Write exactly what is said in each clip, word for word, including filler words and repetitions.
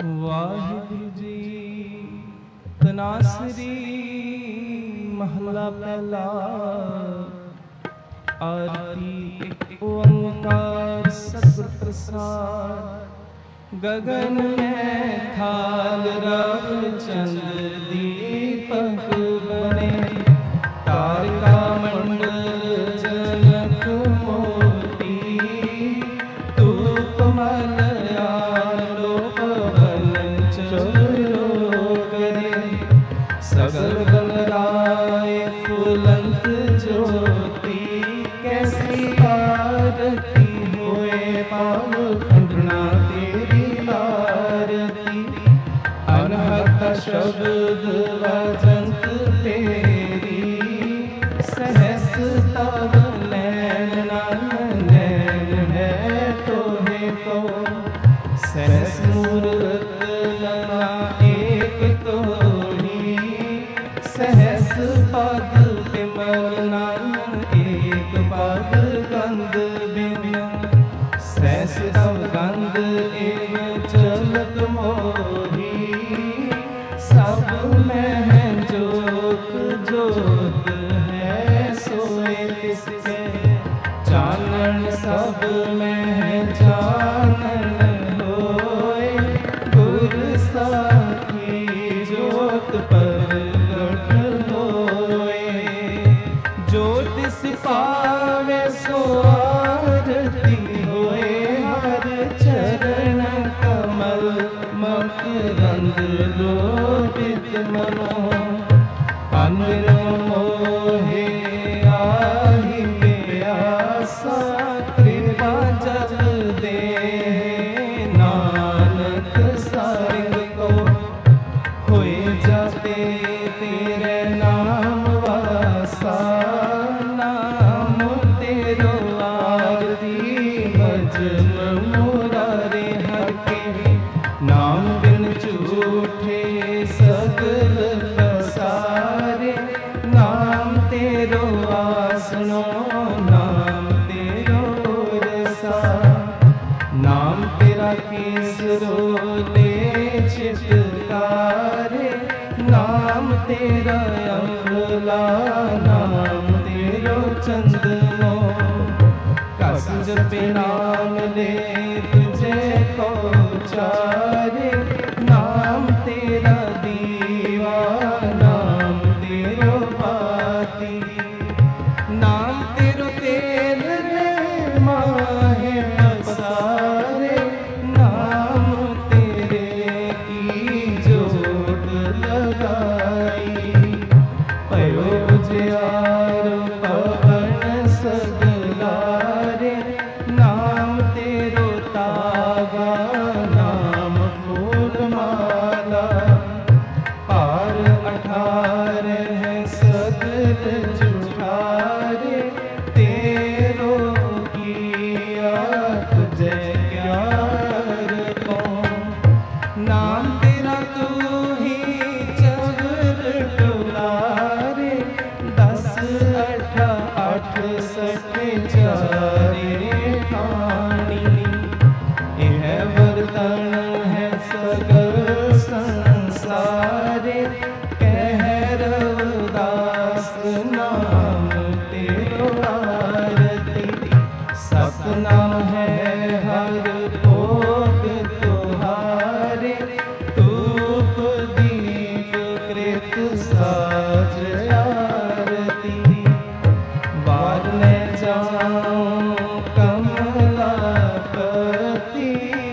वाहिगुरु जी तनासरी महला पहला। आरती एक ओंकार सतगुर प्रसाद। गगन में थाल रव चंद्र दीपक बने। तारका मंडल जनक मोती। धूप मलयालो पवन चलो करे। सगल गंगराय फुलंत ज्योति। कैसी आरती होए पाव खंडना तेरी आरती। अनहत शब्द वजंत तेरी। सहस तव नैन नैन है तोहे को। सहस मूरत लना एक तोही। सहस पद विमल नयन एक पद गंध बिन। सहस तव गंध एव चलत मोही। सब में है जोत जोत है सोए तिसके। जानन सब में है जानन होए। गुर साखी जोत प्रगट होए। ज्योतिष पावे सो आरती होए। हर चरण कमल मकरंद लोभित मनो। अनरो मोहे आहि प्यासा। कृपा जल दे नानक सारिंग को। होए जाते तेरे नाम वासा। नाम तेरो आरती भजन मुरारे हर के। नाम बिन झूठे सगल पसारे। नाम तेरो आसनो नाम तेरो रसा। नाम तेरा केसरो ले चितकारे। नाम तेरा अमला नाम तेरो चंदनो। कस जपे नाम ले तुझे को चारे। नाम तेरा दीवा नाम तेरो बाती। नाम तेरो तेल ले माहे पसारे। नाम तेरे की जोड़ लगाई। पयो बुझियार पवन सगलारे। नाम तेरो तागा नाम फूल माला। पार अठार है सगल जुठारे। तेरो किया तुझे क्या को। नाम तेरा तू ही चवर डुलारे। दस अठा आठ सठ चारे ठाणी। यह बर्तन है सगल संसारे। कह रविदास नाम तेरो आरती। सतनाम है हर भोग तुहारे। धूप दीप कृत साज आरती। बार में जाऊं कमला पति।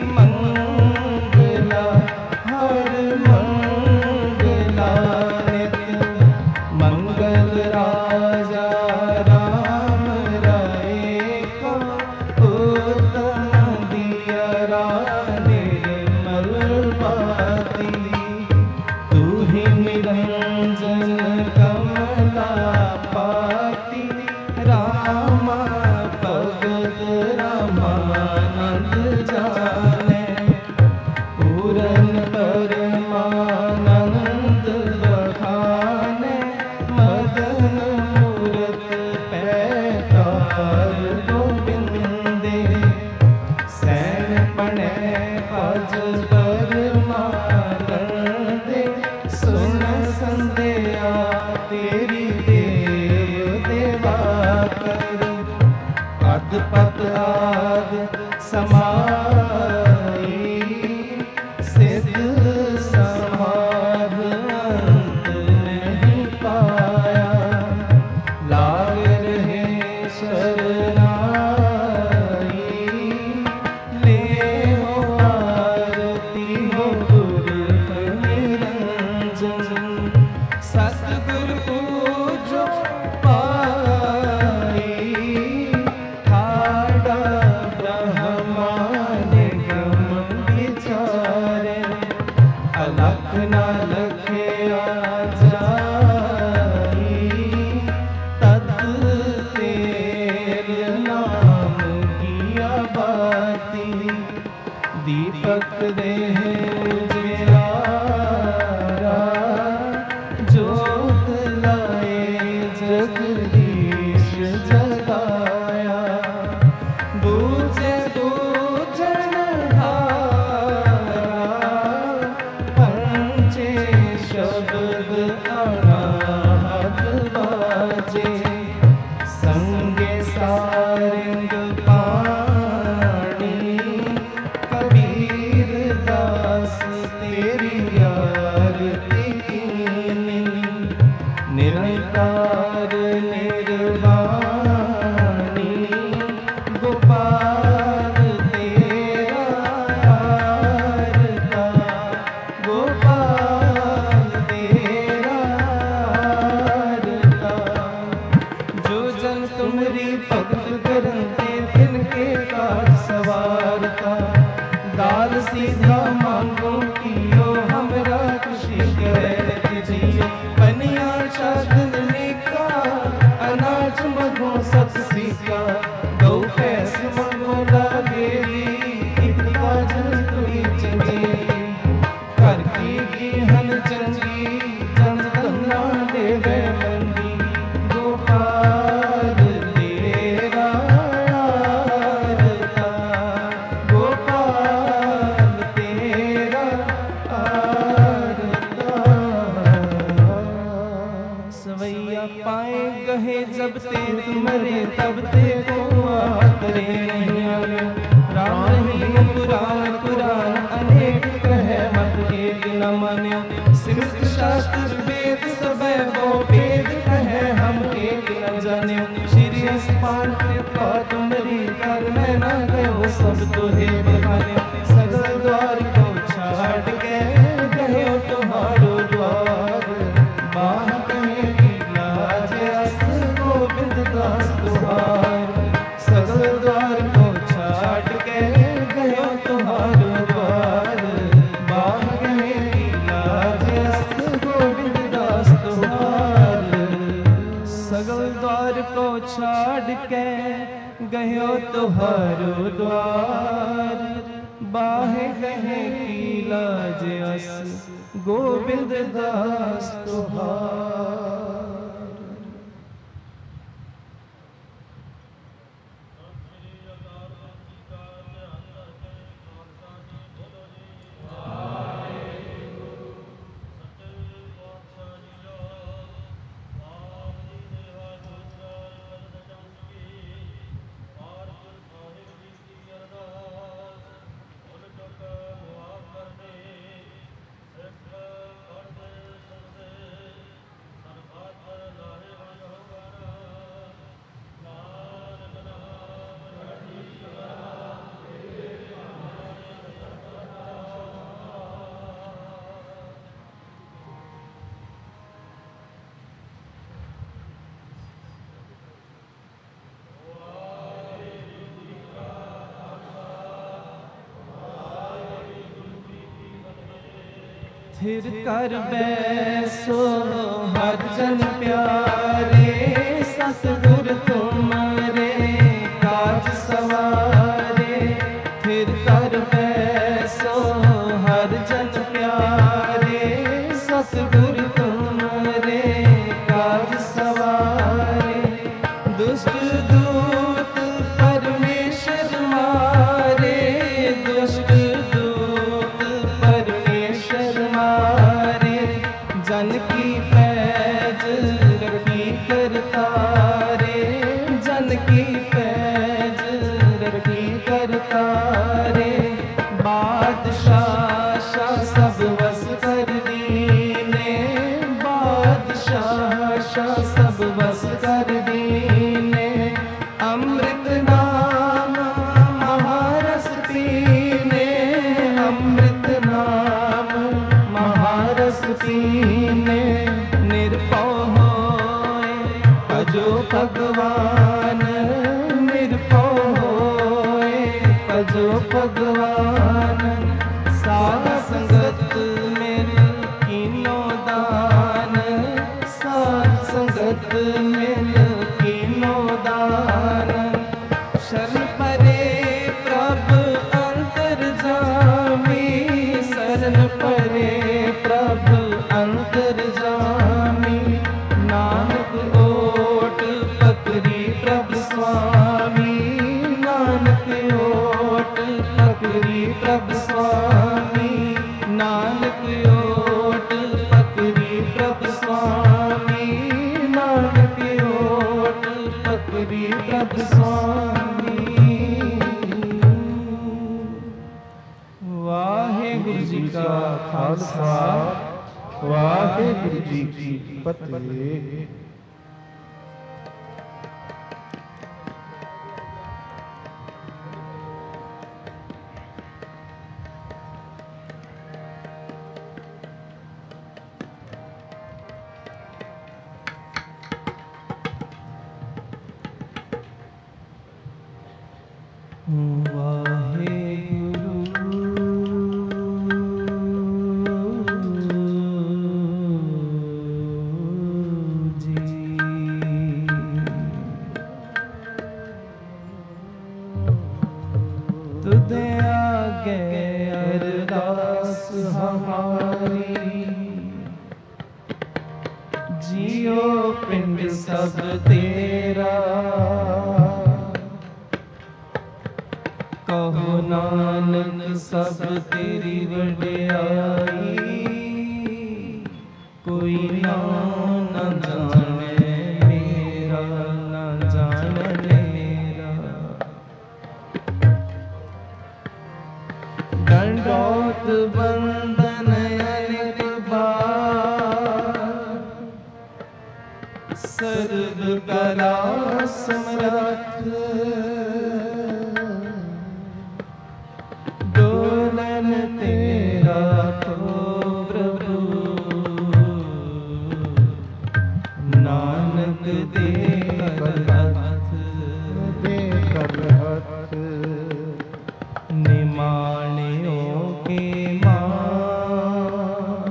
मंगला हर मंगला नित्य। मंगल राजा राम राय को। उत्तम दिया निर्मल बाती। तू ही निरंजन कमला पाती। रामा भगत रामानंद जाने। पूरन परमानंद बखाने। मदन मूरत पैतार गोविंदे। सैन पणे पज परमा। समाई सिद्ध समाध अंत नहीं पाया लाग रहे शरणाई ले हो आरती हो गुरु निरंजन सतगुरु पूजो पाई ठाड़ा ब्रह्मा निगम विचारे अलख ना लखया जाई तद तेरे नाम किया बाती दीपक देह उजियारा जोत लाए जगदीश जगाया बूझे बूझन हारा पंचे शब्द अनाहत बाजे संगे सारंग पाणी कबीर दास तेरी आरती कीनी निरंकार निर्वाणी गोपाल तेरा आरता गोपाल तेरा आरता जो जन तुमरी भगत करते तिनके काज सवारता दाल सीधा मांगो कियो हमरा खुशी कहत जियो बनिया शादन लेका अनाज मगो सत सीका गौ पैस मगो लागेरी एक काजन तुई चंगी कर की हन चंगी जन तन्ना देवे मंगी गोपाल तेरा आरता गोपाल तेरा आरता सवैया पाए गहे जब ते तुमरे तब ते को आतरे नहीं आवे राम रहीम पुराण पुराण अनेक कहे मत एक न मान्यो सिमत शास्त्र वेद सब वो वेद कहे हम एक न जाने श्री अस्पान कृपा तुमरी कर मैं न गयो सब तुहे बखाने सगल द्वार को छाड़ के गयो तुम्हारो द्वार बाह कहे की लाज अस गोविंद दास तुहार सगल द्वार को छाड़ के गयो तुम्हारो द्वार बाह कहे की लाज अस गोविंद दास तुहार सगल द्वार को छाड़ के गयो तुहारो द्वार बाहे कहे की लाज अस गोविंद दास तुहार। थिर कर बैसो हर जन प्यारे सतगुर तुम्हारे काज सवारे थिर कर बैसो हर जन प्यारे सतगुर तुम्हारे काज सवारे दुष्ट दूत परमेश्वर मारे दुष्ट दूत परमेश्वर मारे जन की पैज रखी करता रे जन की पैज रखी करता रे बादशाह शाह सब बस कर दीने, बादशाह शाह सब बस कर दीने। अमृत नाम महारस पीने, अमृत नाम महारस पीने। निर्भय होए भजो भगवान, निर्भय होए भजो भगवान। साध संगत मिल कीनो दान, साध संगत मिल कीनो दान। शरण परे प्रभु अंतर्जामी, शरण परे प्रभु अंतर्जामी। नानक ओट पकड़ी प्रभु स्वामी, नानक ओट पकड़ी प्रभु स्वामी, नानक ओट पकड़ी प्रभु स्वामी, नानक ओट पकड़ी प्रभु स्वामी। वाहेगुरु जी का खालसा, वाहेगुरु जी की फतेह। तुझे आगे अरदास हमारी, जियो पिंड सब तेरा। कहो नानक सब तेरी वडियाई, कोई ना न जाने मेरा, न जाने मेरा। दंडोत बंदन अनेक बार, सर्व कला समर्थ। डोलन तेरा तो प्रभु, नानक दे कर हथ, दे कर हथ। निमाणियों के मान,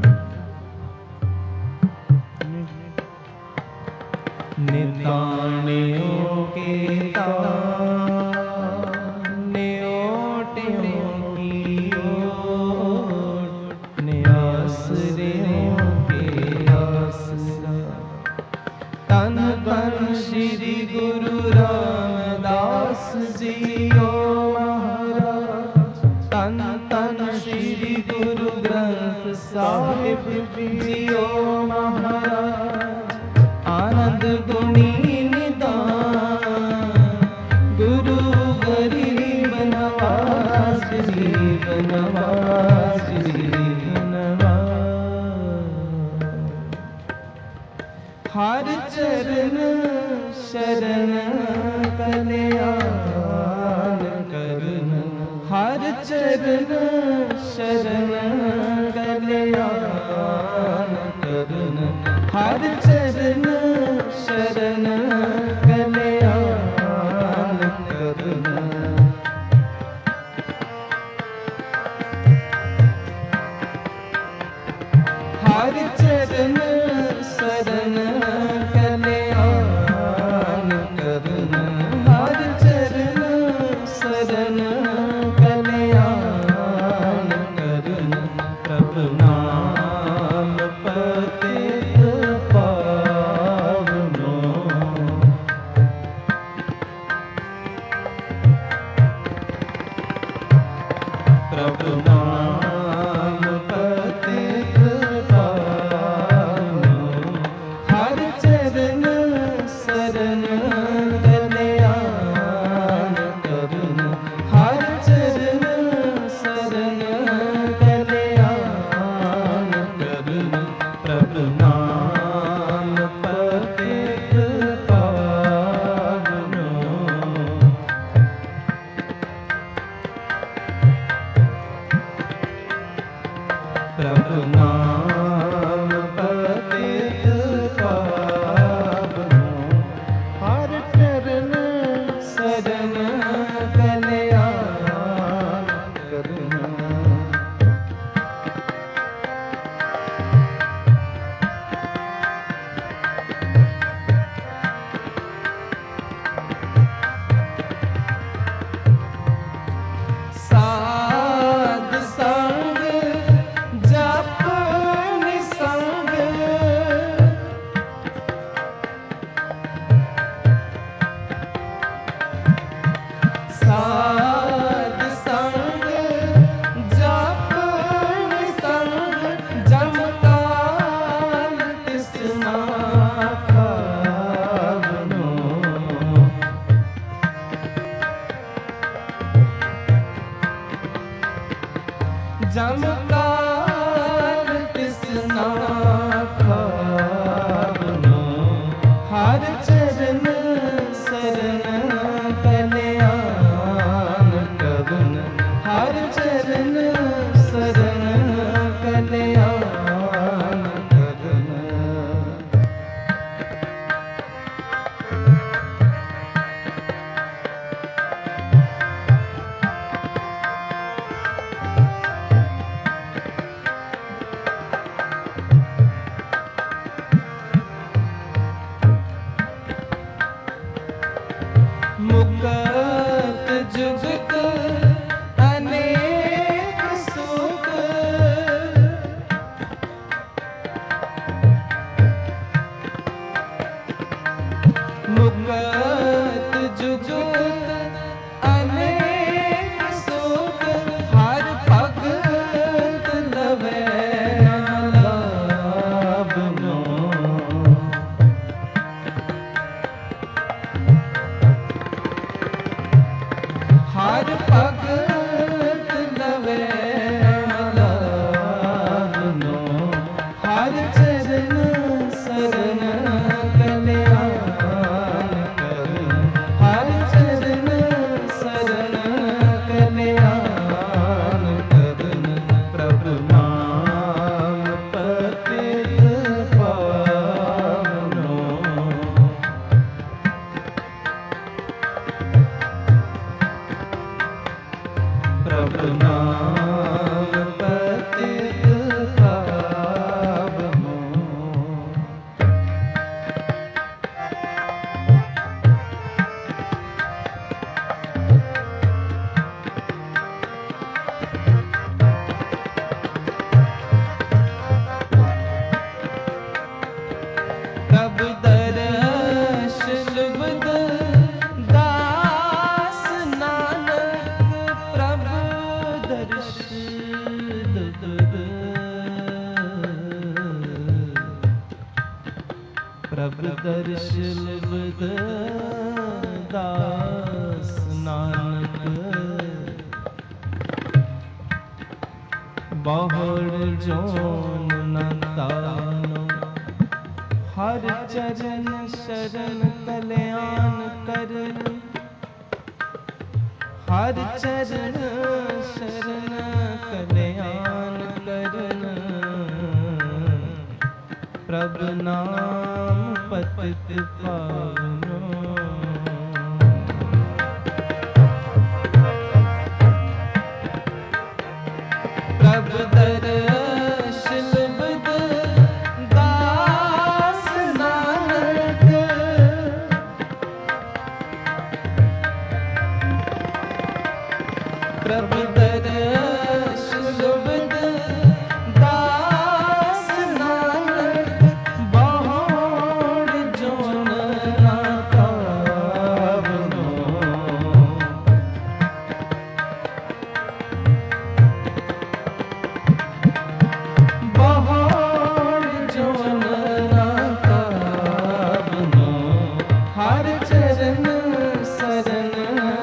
निताणियों के तान। न्योटियों की ओट, न्यासरियों के आसरा। तन तन श्री गुरु रामदास जियो महाराज, तन तन श्री गुरु ग्रंथ साहिब जियो महाराज। आनंद गुणी निदान, गुरु गरीब नवाज, गरीब नवाज, गरीब नवाज। हर चरण शरण कल्याण करन, हर चरण शरण कल्याण करन, हर चरण शरण कल्याण करन। हर चरण शरण कल्याण करन, हर चरण शरण कल्याण करन। प्रभु नाम पतित पावनो, प्रभु नाम पतित पावनो। हर चरण शरण कल्याण करन, हर चरण प्रभु नाम पतित पावनो, हर चरण शरण कल्याण करना। साध संग जप निसंग, साध संग जप निसंग, जम काल तृष्णा पावनो, जम काल तृष्णा पावनो, हर चरण शरण कल्याण कवन, हर चरण शरण कल्याण कवन। मुक्त जुगत अनेक सुख, मुक्त जुगत अनेक सुख, हर भगत लवै लाभनो, हर भगत लवै लाभनो, हर चरण शरण कल्याण करन, हर चरण शरण कल्याण करन। प्रभु नाम पतित पावनो, प्रभु नाम पतित पावनो। प्रभु दर्श लुब्ध दास नानक, प्रभु दर्श लुब्ध, प्रभु दर्श लुब्ध दास नानक, बहुड़ जोन न तानो, हर चरण शरण कल्याण करन, हर चरण शरण कल्याण करन। प्रभु नाम पतित पावनो, प्रभु दर्श लुब्ध दास नानक, प्रभु दर्श लुब्ध दास नानक, बहुड़ जोन न पावनो, बहुड़ जोन न पावनो, हर चरण शरण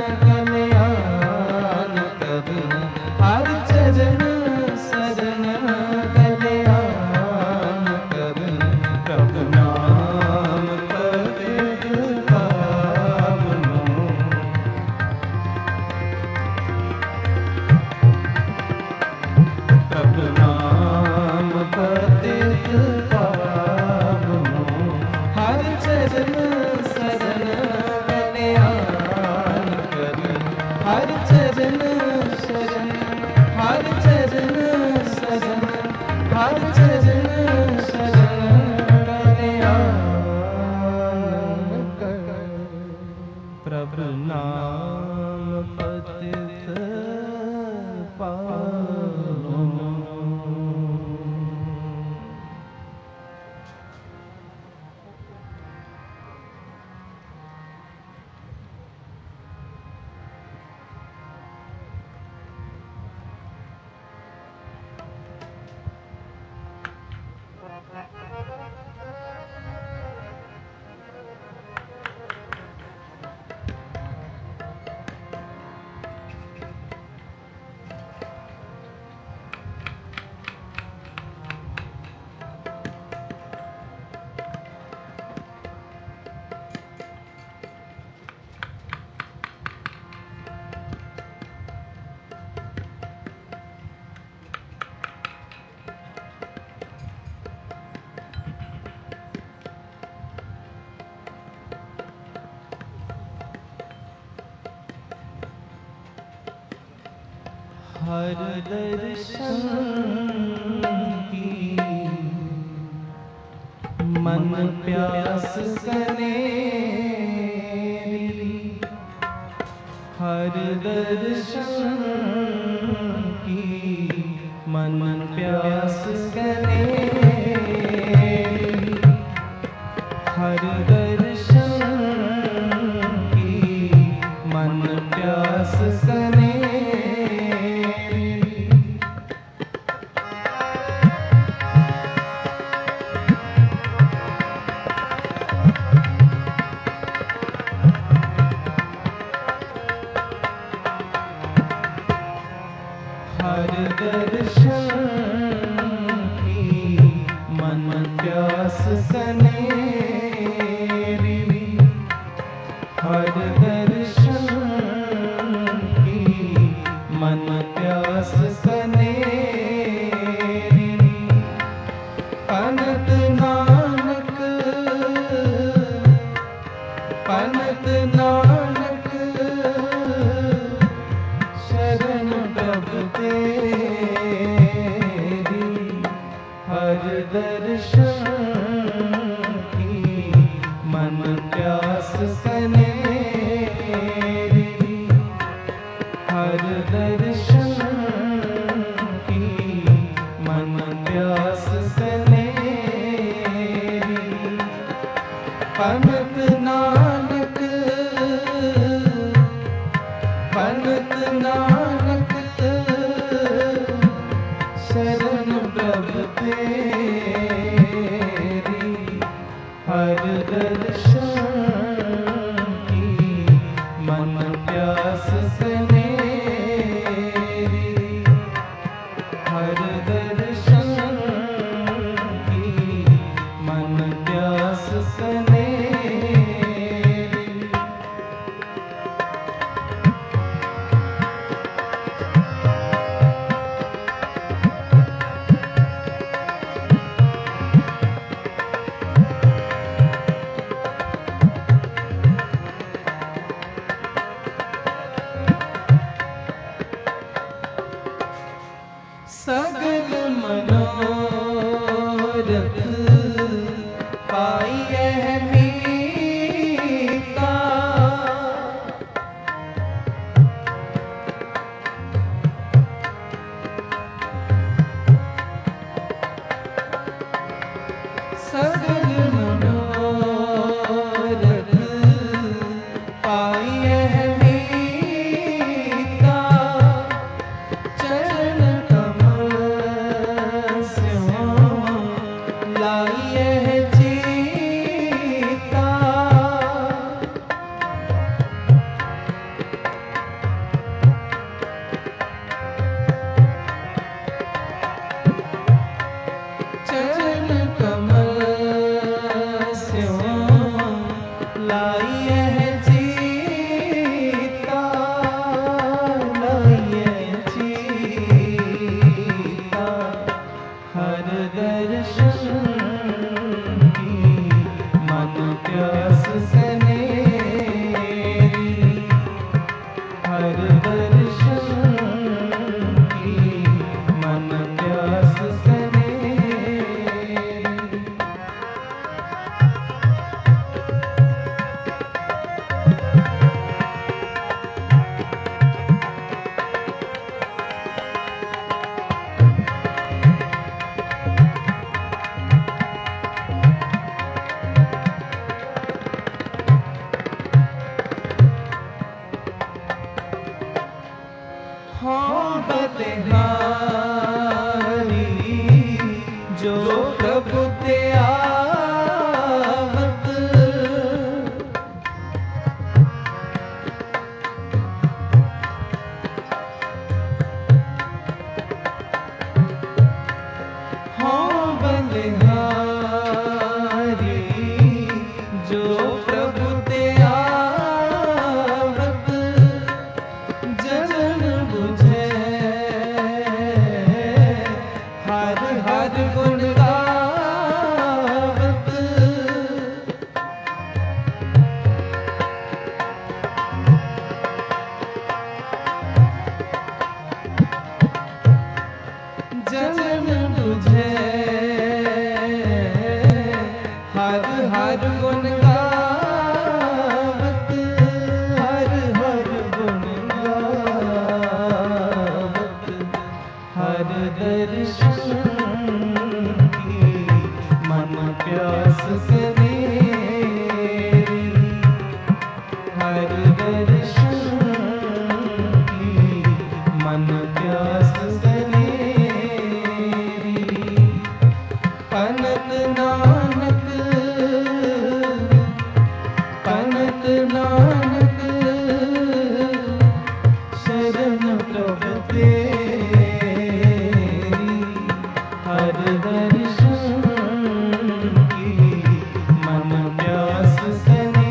कल्याण करन, हर चरण शरण कल्याण करन। प्रभु नाम पतित पावनो, प्रभु नाम हर दर्शन की मन प्यास करे, हर दर्शन की मन प्यास करे, हर दर्शन की मन प्यास करे। हर दर्शन की मन प्यास कनेरी, हर दर्शन की मन प्यास कनेरी। पनत नानक पनत नानक शरण प्रभ तेरी, हर दर्शन की मन प्यास कनेरी, हर दर्शन की मन प्यास कनेरी। पनत नानक पनत नानक शरण प्रभ तेरी, हर दर्शन की मन प्यास कनेरी, हर दर्शन की मन प्यास कनेरी। सगल मनोरथ पाइए मीता, सगल मनोरथ पाइए मीता, चरण लाइए जीता, चरण कमल स्यों लाइए जीता, लाइए जीता, हर दर्शन की मन प्यास कनेरी, हर दर्शन की मन प्यास कनेरी। हाँ बलिहारी जो प्रभु ते आवत, हाँ बलिहारी जो प्रभु ते आवत, जन बुझे चरण बुझे हर हर गुण गावत, हर हर गुण गावत, हर दर्शन की मन प्यास करे, हर दर्शन की मन प्यास करे। पनत नानक पनत नानक शरण प्रभु तेरी, हर दर्शन की मन प्यास करे,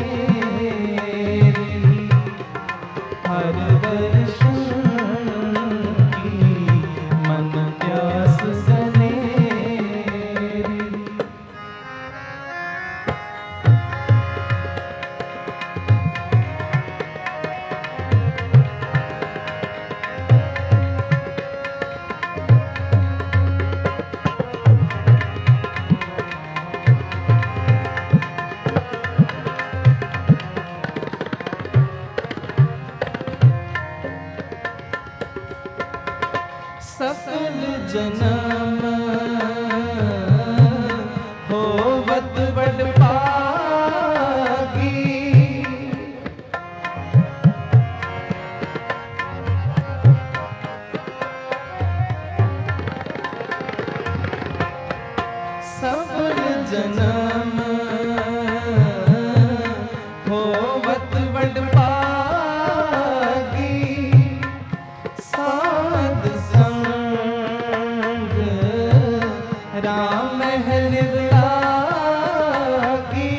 हर दर्शन की मन प्यास करे। सकल जन्म होवत बड़ पागी, सकल जन्म होवत बड़ पागी, साध संग राम महल लागी,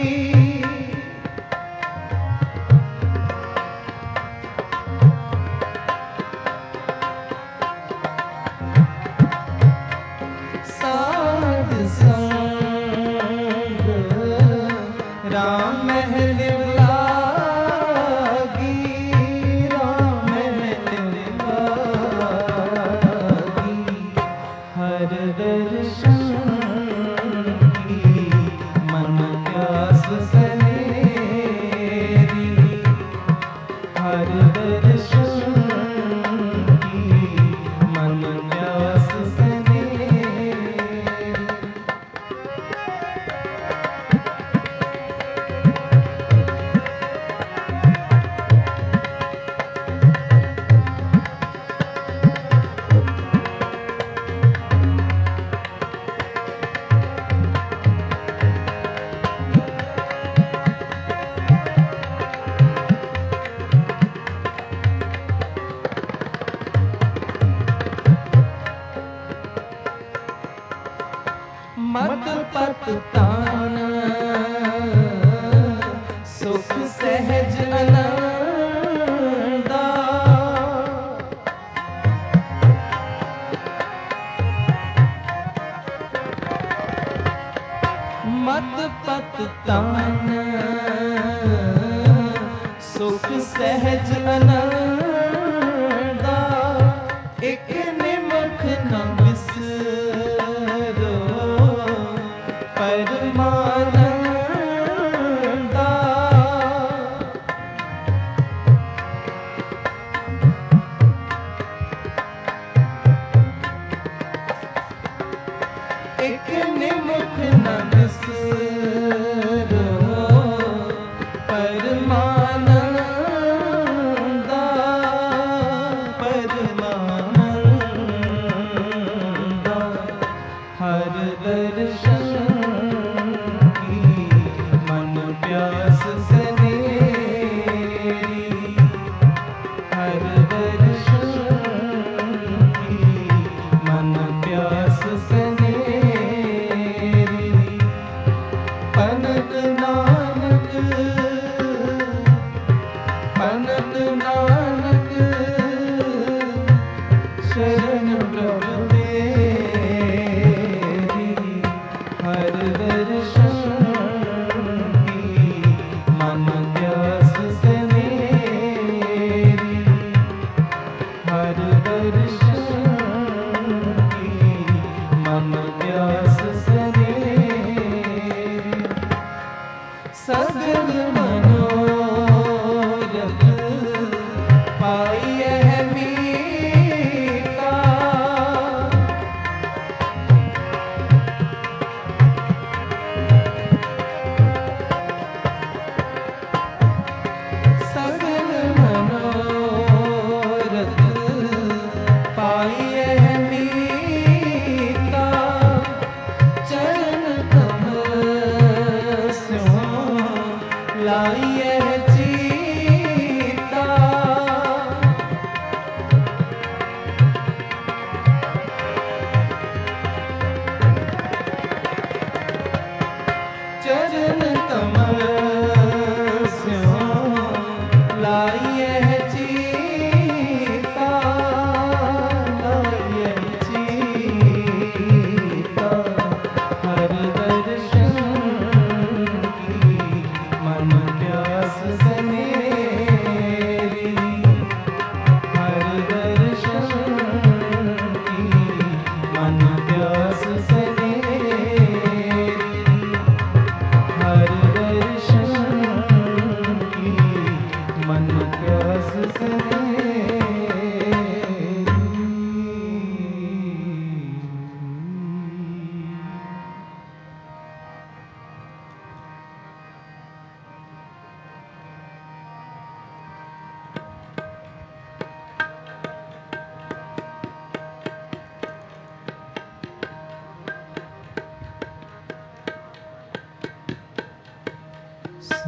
साध संग राम महल लागी, राम महल लागी, हर दर्शन की मन प्यास करे, हर दर्शन की मन प्यास करे। मत पत तान सुख सहज आनंदा, मत पत तान सुख सहज आनंदा, एक निमख न बिसरो परमानंदा, एक निमुख न बिसरो परमानंदा, परमानंदा, हर दर्शन की मन प्यास करे, हर दर्शन की मन प्यास करे। पनत नानक पनत नानक शरण प्रभु तेरी, हर दर्शन की मन प्यास करे, हर दर्शन की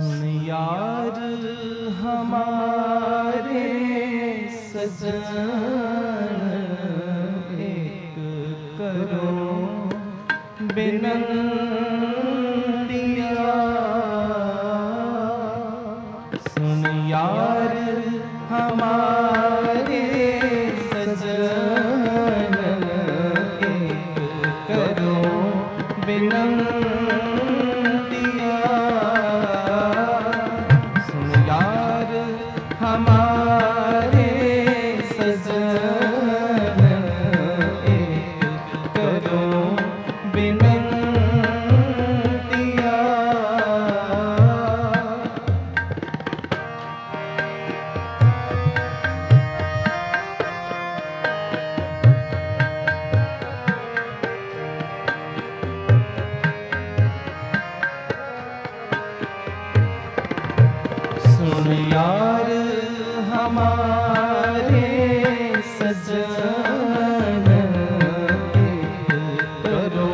सुन यार हमारे सजन एक करो बिनतिया। सुन यार हमारे सजन एक करो बिनतिया। सुन यार हमारे सजन एक करो बिनतिया। सुन यार हमारे सजन एक करो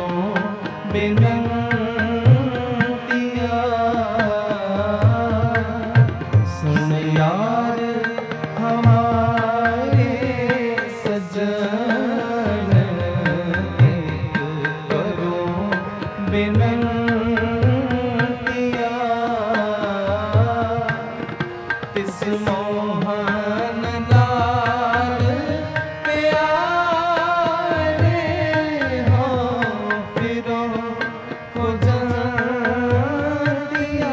बिनतिया। सुन यार हमारे सजन एक करो बिनतिया। तिस मोहन लाल प्यारे हो फिरो को दिया।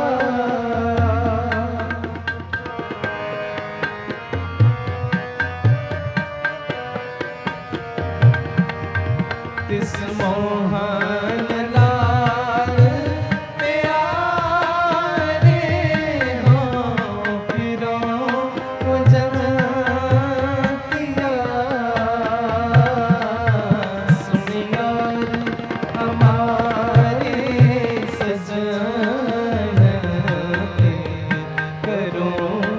तिस मोहन लाल प्यारे हो फिरो को दिया। सुन यार हमारे सजन एक करो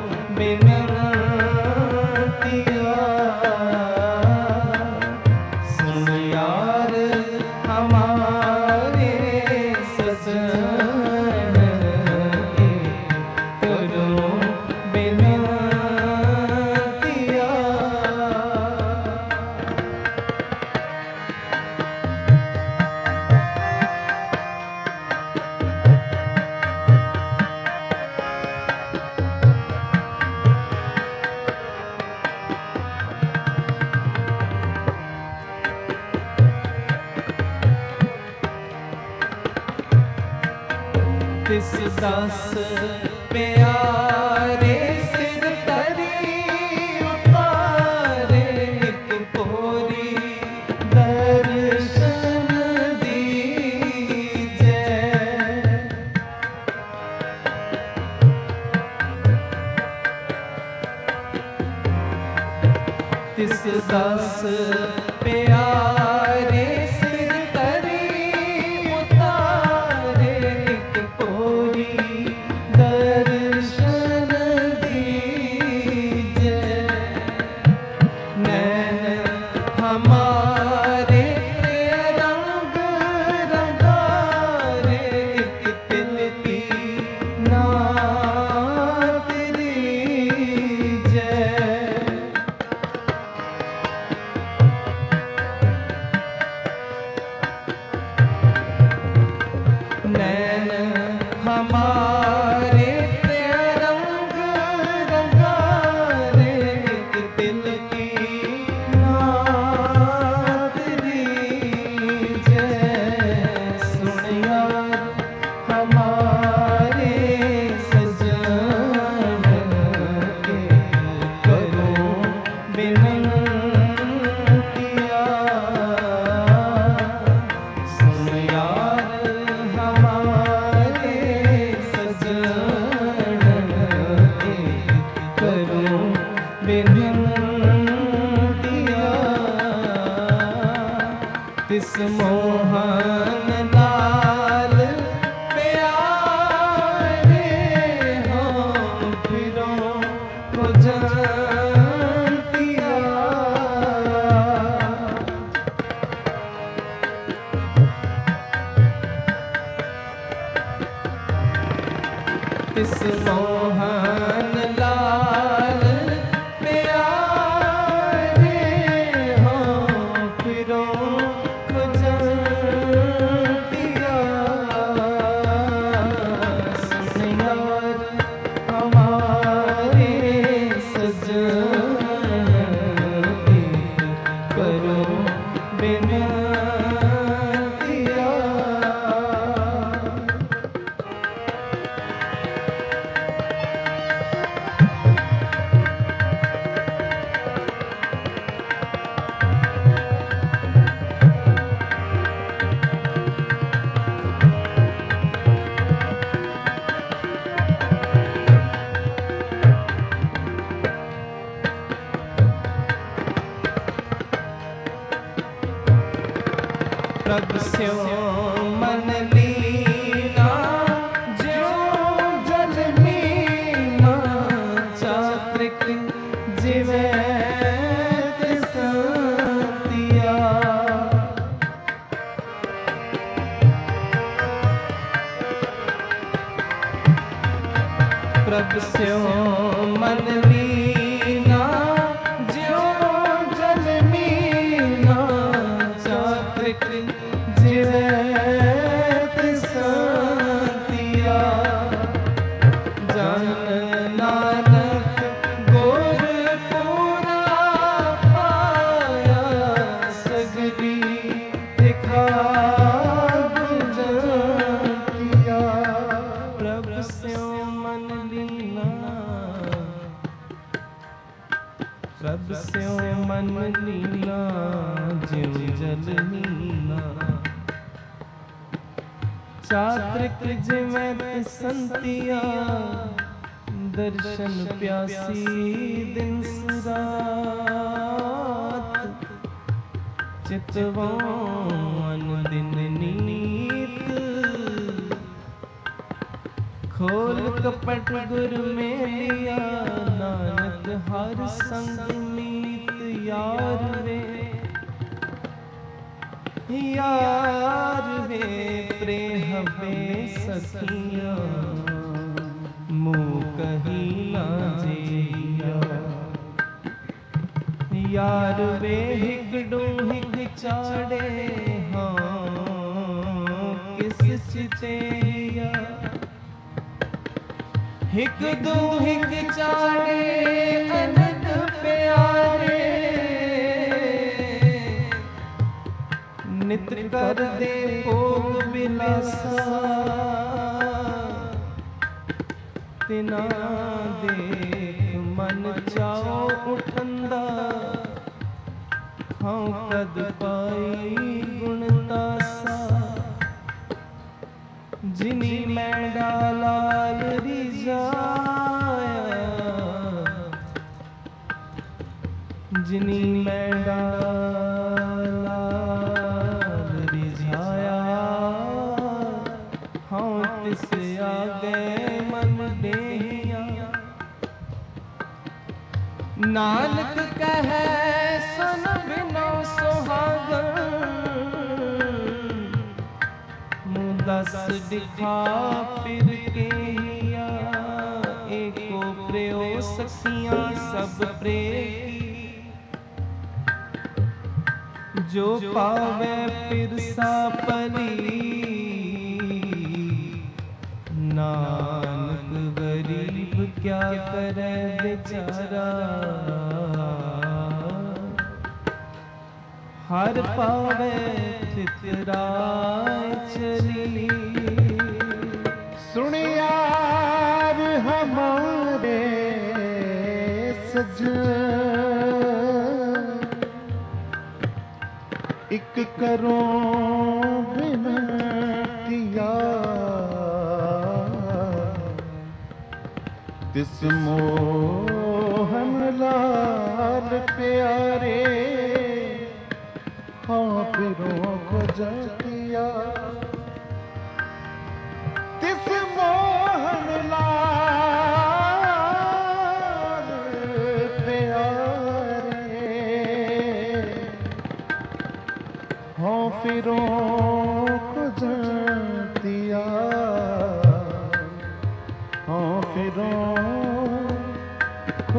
बिनतिया। सुन यार हमारे सजन एक करो बिनतिया। तिस दस प्यारे सिर तरी उतारे एक कोरी दर्शन दीजे। तिस दस प्यारे सिर तरी उतारे एक कोरी दर्शन दीजे। नैन हमारे रंग रंगारे एक तिल की नात लीजे। नैन हमारे रंग रंगारे एक दिल की नात लीजे। सुन यार हमारे सजन एक करो बिनतिया। सुन यार हमारे सजन एक करो बिनतिया। तिस मोहन लाल प्यारे हो फिरो को दिया। तिस मोहन लाल प्यारे हो फिरो गुजर दिया सुन यार हमारे सजन करो बिना प्रभ स्यों मन लीना ज्यों जल मीना चात्रिक जिवे तिसंतिया प्रभ स्यों मन लीना ज्यों जल मीना चात्रिक तिसंतिया जन नानक गुर पूरा पाया सगरी दिखा गुजरिया प्रभ स्यों मन लीना प्रभ स्यों मन लीना ज्यों जल मीना चात्रिक जिवें तिसंतिया दर्शन प्यासी दिन रात चितवान दिन नीत खोल कपट गुर में लिया नानक हर संग मीत यार वे यार वे प्रेह में सखिया मुँह कहीं ना जिया यार वे हिकड़ू हिक चाड़े हाँ किस चितेया हिक दो हिक चाड़े अनक प्यारे नित कर दे भोग बिलासा तिना देख मन चाओ उठंदा हाँ कद पाई गुणदासा जिनी मैंडा लाल रिजाया जिनी मैंडा नानक कहे सुन बिनो सुहागन मुँह दस दिखा फिर के एको प्रियो सखियां सब प्रेमी जो पावे फिर सा परी नानक गरीब क्या करे बेचारा हर पावे चितराय चली सुन यार हमारे सजन एक करो विनतिया तिस मोहन लाल प्यारे हाँ फिरों को जटिया तिस मोहन लाल प्यारे हाँ फिरों को जटिया हाँ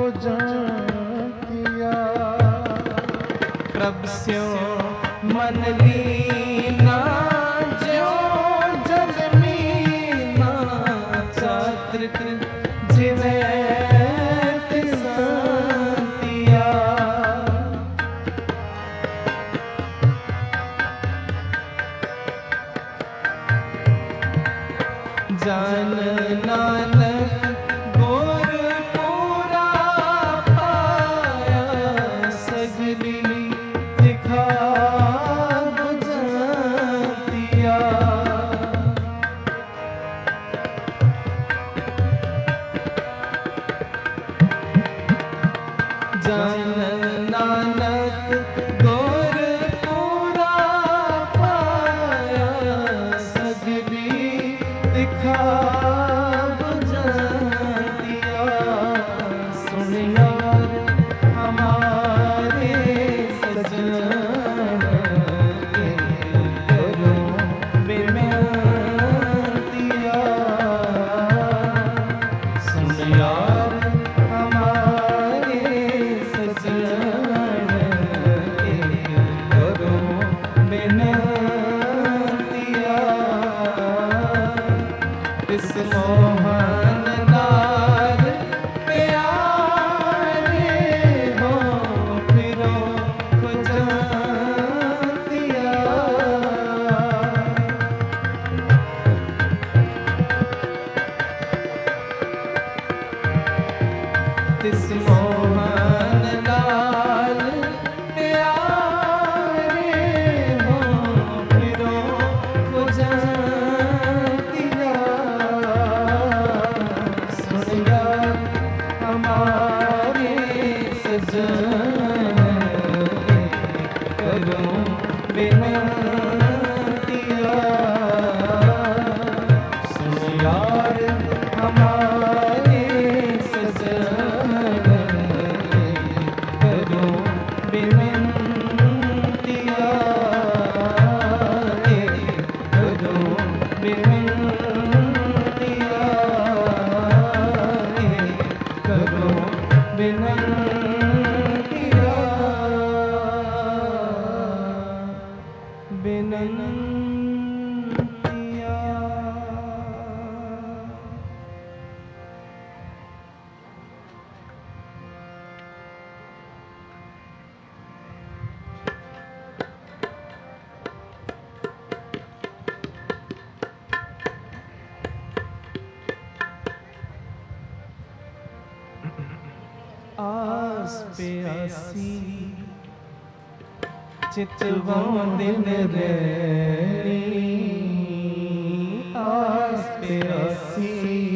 जातिया। प्रभ स्यो मन लीना ज्यो जल मीना चात्र जिवे तिसंतिया। जान नानक गोर पूरा पाया सगली दिखा बुझतिया। जान नानक गोर पूरा पाया सगली दिखा बुझतिया। सुन यार हमारे सजन के करो बेनतिया। सुन यार हमारे सजन के करो बेनतिया। इस मोहन लाल प्यारे हो फिरो खुजातिया। इस मोहन लाल प्यारे हो फिरो खुजातिया। सुन यार हमारे सजन करो बेनतिया। सुन यार हमारे सजन करो बेनतिया। करो बेनतिया। करो बेनतिया। बेनतिया। आस प्यासी चितवों दिन रैनी। आस प्यासी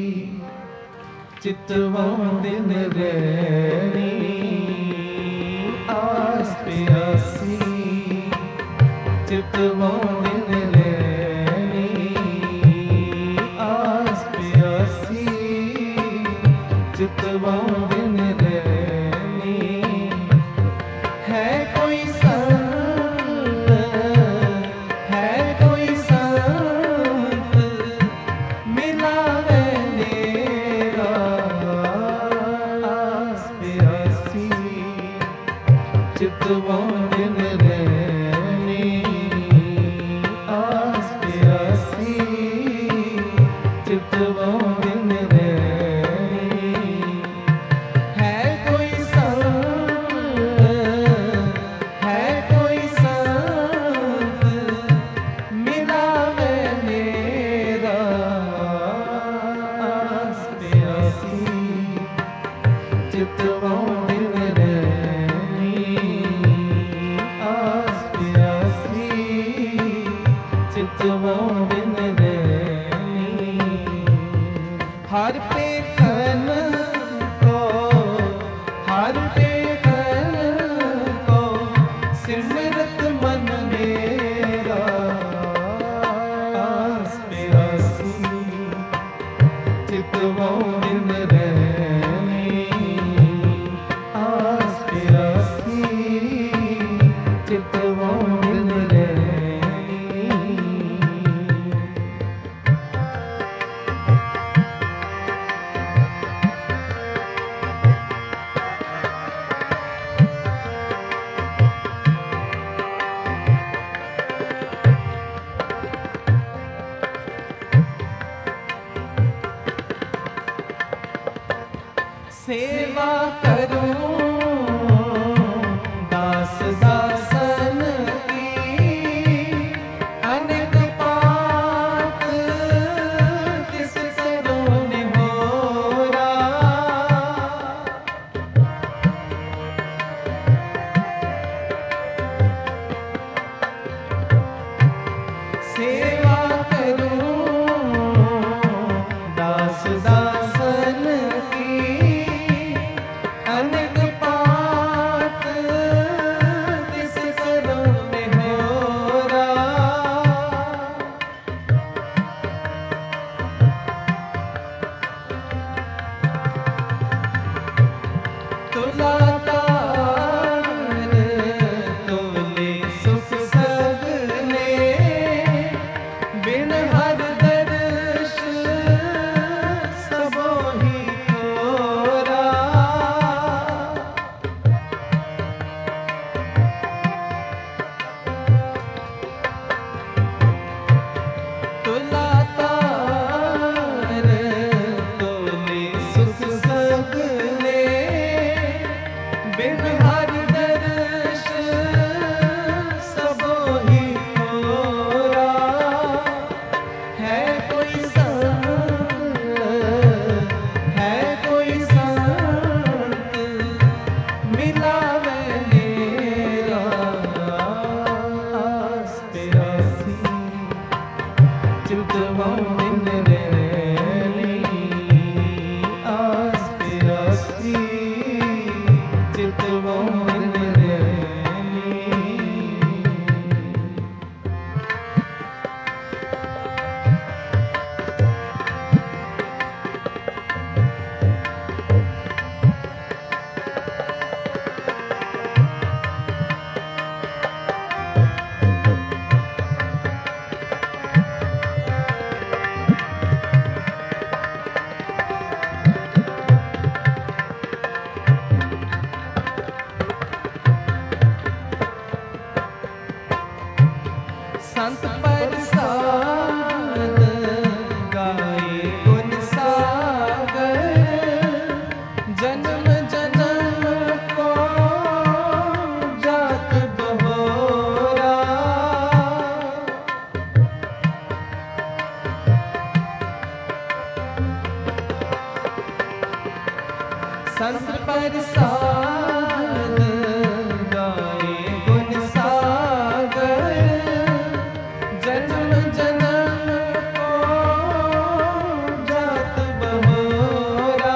चितवों दिन रैनी। आस प्यासी चितवों दिन रैनी। आस प्यासी चितवों दिन रैनी। है कोई संत है कोई संत मिलावे मेरा। आस प्यासी चितवों दिन रैनी। आस प्यासी चितवों दिन रैनी। है कोई संत है कोई संत मिलावे मेरा। आस प्यासी चितवों दिन रैनी। आस प्यासी चितवों दिन रैनी। हर पे खन को हर पे खन को सिमरत मन मेरा। आस प्यासी चितवों दिन रैनी। आस प्यासी चितवों दिन रैनी। सेवा करूं दास दासन की, अनेक पात तिस करूं निहोरा। सेवा करूं दास दासन की, अनेक पात तिस करूं निहोरा। तुला तार तोले सुख सगले, बिन हर दर्श सबो ही कोरा। तुला तार तोले सुख सगले, बिन हर दर्श सबो ही कोरा। है कोई संत, है कोई संत, मिलावे मेरा आस प्यासी। चितवों दिन रैनी आस प्यासी, चितवों दिन रैनी। संत प्रसाद गाए गुण सागर, जन्म जन्म को जात बहोरा। संत प्रसाद गाए गुण सागर, जन्म जन्म को जात बहोरा।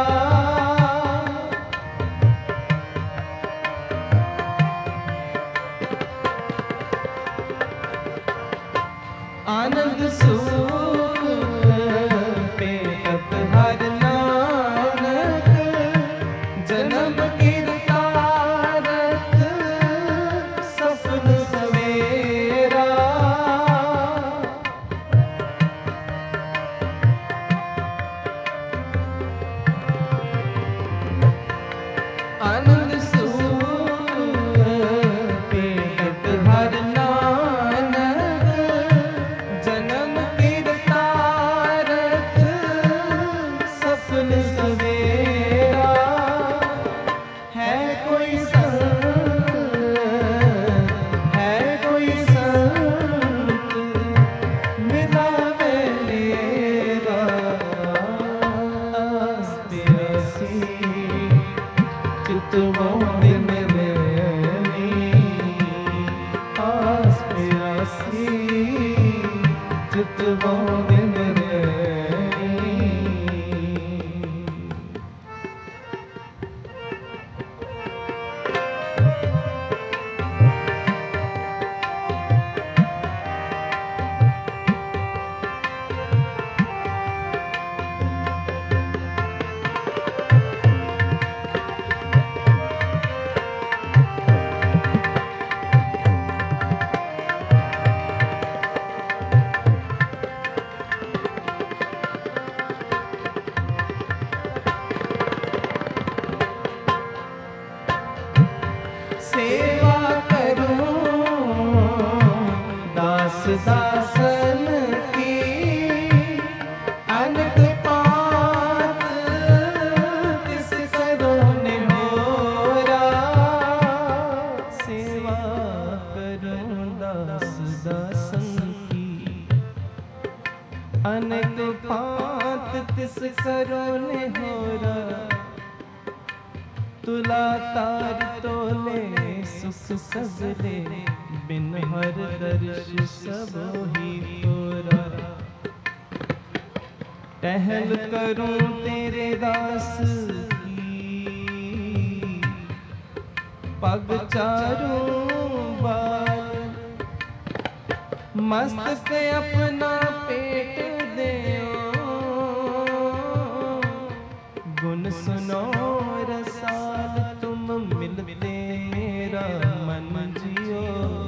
आनंद सुख पेटत हर नानक, जन्म कीरतारत सपन सवेरा। आनंद सुख पेटत हर नानक, जन्म कीरतारत सपन सवेरा। है कोई संत, है कोई संत, मिलावे मेरा आस प्यासी। चितवों दिन रैनी आस प्यासी, चितवों दिन रैनी। दासन की अनंत पात तिस करो दासन की। अनेक भांत तिस करो ने होरा, तुला तार तोले सुख सबले, बिन हर दर्श सब ही तोरा। टहल करूं तेरे दास की, पग चारूं बार, मस्तक अपना पेट देओ, गुण सुनो रसाल तुम मिलते मेरा मन जियो।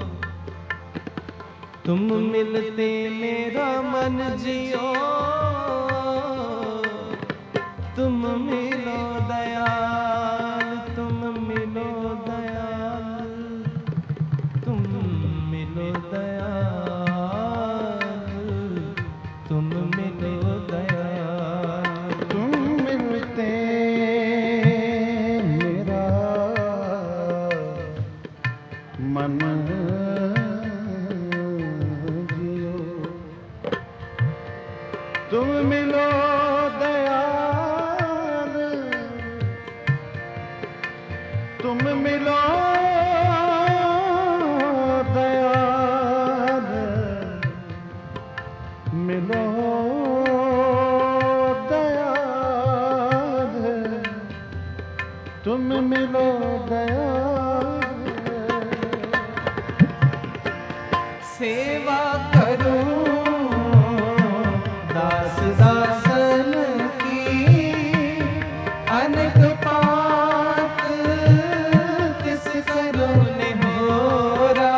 तुम मिलते मेरा मन जियो, तुम मिलो दयाल, तुम मिलो दयाल, तुम मिलो दयाल, तुम मिलो दयाल। तुम मिलते मेरा मन जियो, तुम मिलो दयाल, तुम मिलो दयाल, मिलो दयाल, तुम मिलो दयाल। सेवा करूं दास दासन की, अनेक पात तिस करो ने होरा।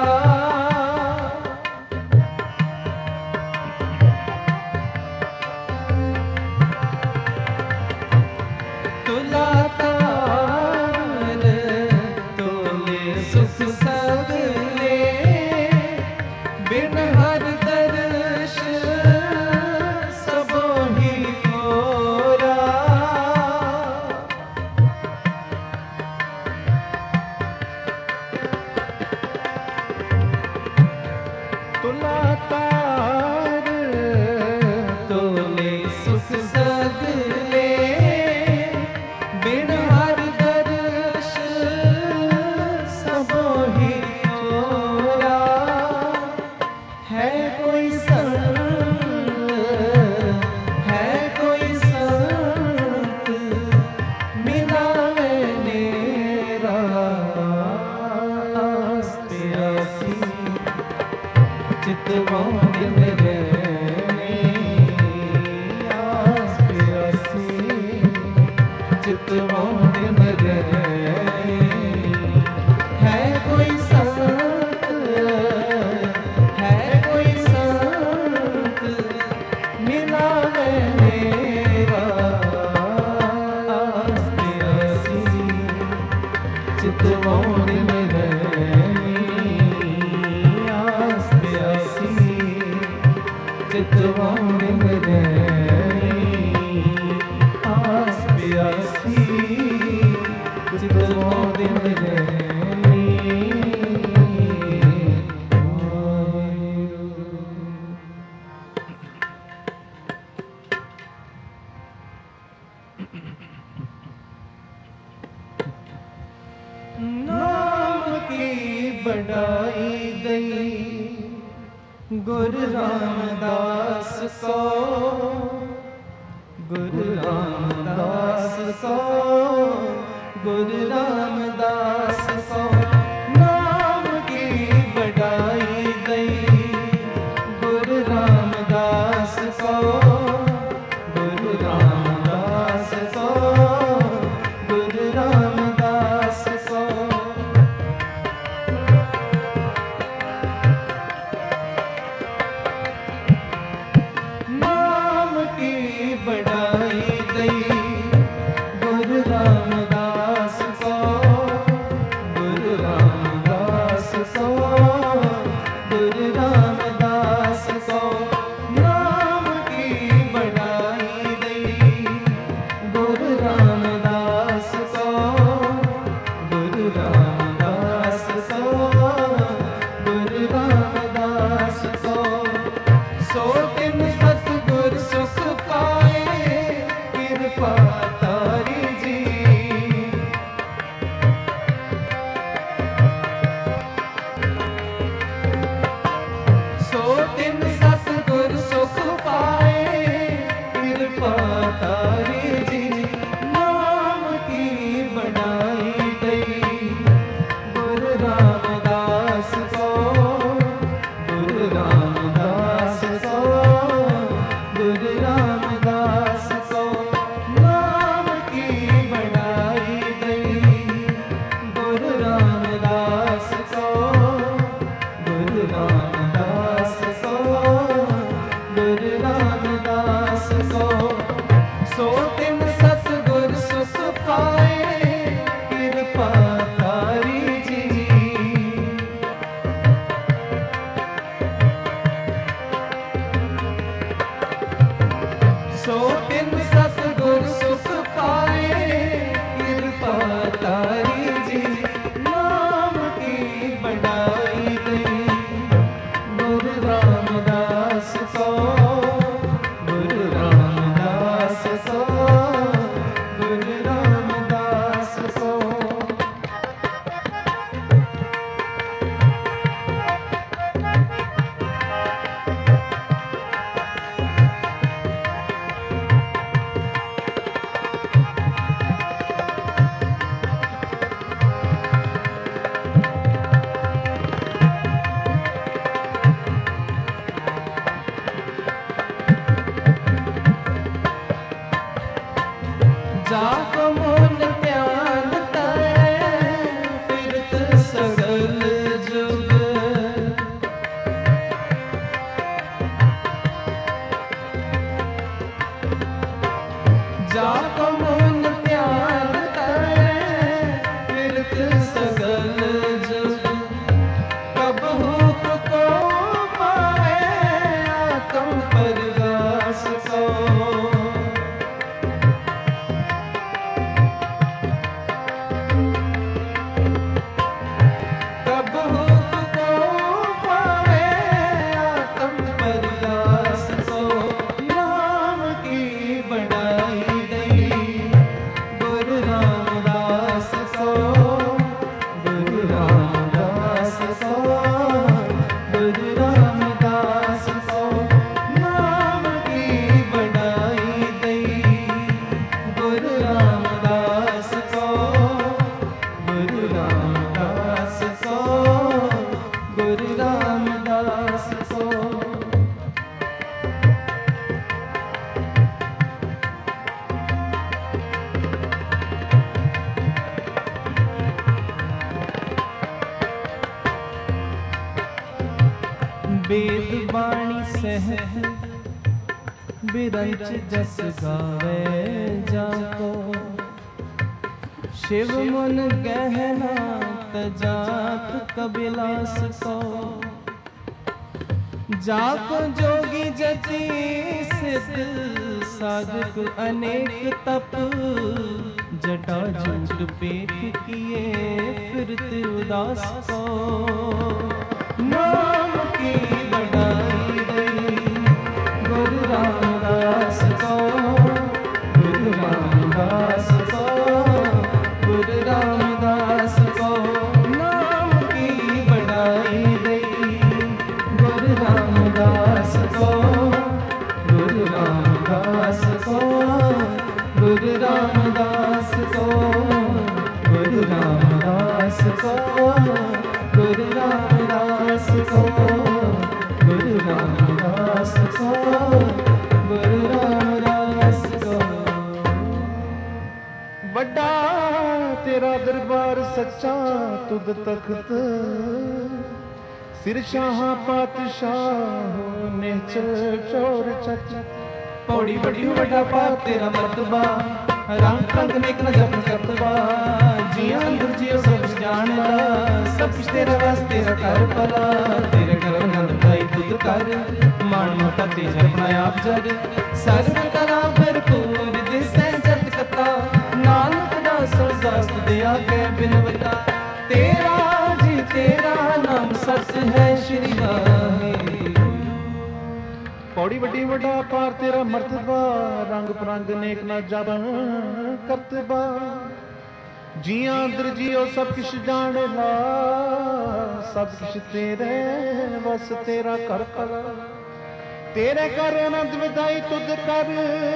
तुला तार तोले सुख सबले, बिन हर दर्श सबो ही तोरा। तुला तार तोले सुख सबले, बिन हर दर्श सबो ही तोरा। है कोई संत, है कोई संत, मिलावे मेरा आस प्यासी, चितवान मेरे आस प्यासी, चितवान मेरे। है कोई संत, है कोई संत, मिलावे मेरा आस प्यासी, चितवान मेरे आस प्यासी, चितवान मेरे आस प्यासी, चितवान मेरे। नाम की बढ़ाई गई गुरु रामदास को, गुरु रामदास को, गुरु रामदास को। नाम की बढ़ाई गई गुरु रामदास को, गुरु रामदास को, गुरु रामदास को। नाम की बढ़ाई गई गुरु रामदास को, गुरु रामदास को, गुरु रामदास को। नाम की बढ़ाई गई गुरु रामदास को, गुरु रामदास को, गुरु रामदास दास को। सो तिन सतगुर सुख पाए कृपा तारी जी। सो तिन सतगुर सुख पाए कृपा तारी जी। नाम की बढ़ाई गई गुरु रामदास को। गुरु रामदास को। गुरु रामदास को। नाम की बढ़ाई गई गुरु रामदास को। गुरु रामदास को। गुरु रामदास को। सो तिन सतगुर सुख पाए कृपा तारी जी। सो तिन सतगुर सुख पाए कृपा तारी जी। नाम की बढ़ाई गई गुरु रामदास को। गुरु रामदास को। गुरु रामदास को। जाको मोन ध्यान तै फिरत सगल जुग। जाको मोन ध्यान तै फिरत सगल जुग। कबहू को पाए आत्म परगास को। कबहू को पावे आत्म परगास को। नाम की बढ़ाई गई गुरु रामदास को। गुरु रामदास को। गुरु रामदास को। नाम की बढ़ाई गई गुरु रामदास को। गुरु रामदास को। गुरु रामदास को। वेद बाणी सहत बिरंच जस गावे जाको। शिव मन गहना तजात कबिलास को। जाको जोगी जति सिद्ध साधक अनेक तप। जटा जूट पेट किए फिरत उदास को। नाम की बढ़ाई गई गुरु रामदास को। गुरु रामदास को। गुरु रामदास को। नाम की बढ़ाई गई गुरु रामदास को। गुरु रामदास को। गुरु रामदास को। गुरु रामदास को। गुरु रामदास को। गुरु रामदास को। गुरु रामदास को। बड़ा तेरा दरबार सच्चा तुद तख्त। सिर शाह पातशाह निश्चल चोर चच। पौड़ी बड़ी बड़ा पा तेरा मर्तबा। रंग रंग नेक न जप करतबा। जिया अंदर जियो सब जानदा। सब कुछ तेरा वास तेरा कर भला। तेरे घर नंद भाई तुद कर। मान मोटा तेज अपना आप जग। सर्व कला भरपूर दिसै जत कथा। नानक दास दास दे आगे बिनवता। तेरा जी तेरा नाम सच है श्री वाहे। ਵੱਡੀ ਵੱਡਾ ਪਾਰ ਤੇਰਾ ਮਰਤਬਾ, ਰੰਗ ਪਰੰਗ ਨੇਕ ਨਾ ਜਾਬਨ ਕਰਤਬਾ। ਜੀਆਂ ਅੰਦਰ ਜੀਓ ਸਭ ਕਿਛ ਜਾਣ ਲਾ, ਸਭ ਕਿਛ ਤੇਰੇ ਵਸ ਤੇਰਾ ਕਰ ਕਰ। ਤੇਰੇ ਕਰ ਆਨੰਦ ਵਿਦਾਈ ਤੁਧ ਕਰ,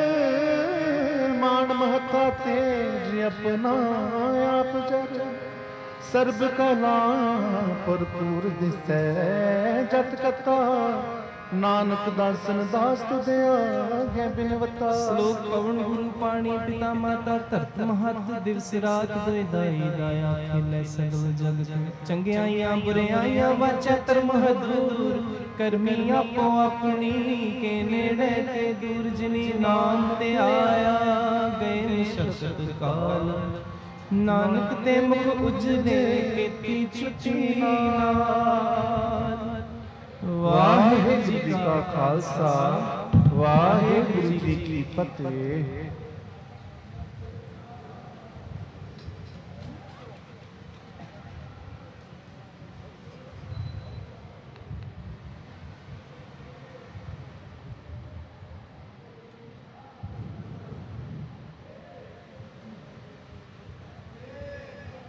ਮਾਨ ਮਹਤਾ ਤੇਜ ਆਪਣਾ ਆਪ ਜਰ। ਸਰਬ ਕਲਾ ਭਰਪੂਰ ਦਿਸੈ ਜਤ ਕਤਾ, ਨਾਨਕ ਦਾਸਨ ਦਾਸ ਤੁਧ ਆਗੇ ਬਿਨਵਤਾ। ਸ਼ਲੋਕ ਪਵਨ ਗੁਰੂ ਪਾਣੀ ਪਿਤਾ ਮਾਤਾ ਧਰਤ ਮਹਤ, ਦਿਵਸ ਰਾਤ ਦੋਇ ਦਾਈ ਦਾਇਆ ਖੇਲੇ ਸਗਲ ਜਗਤ। ਚੰਗਿਆਈਆਂ ਬੁਰਿਆਈਆਂ ਵਾਚਾ ਧਰਮ ਹਦੂਰ, ਕਰਮੀ ਆਪੋ ਆਪਣੀ ਕੇ ਨੇੜੇ ਤੇ ਦੂਰ। ਜਿਨੀ ਨਾਮ ਤੇ ਆਇਆ ਗਏ ਸ਼ਬਦ ਕਾਲ, ਨਾਨਕ ਤੇ ਮੁਖ ਉਜਲੇ ਕੀਤੀ ਛੁੱਟੀ ਨਾਲ। ਵਾਹਿਗੁਰੂ ਜੀ ਕਾ ਖਾਲਸਾ, ਵਾਹਿਗੁਰੂ ਜੀ ਕੀ ਫਤਿਹ।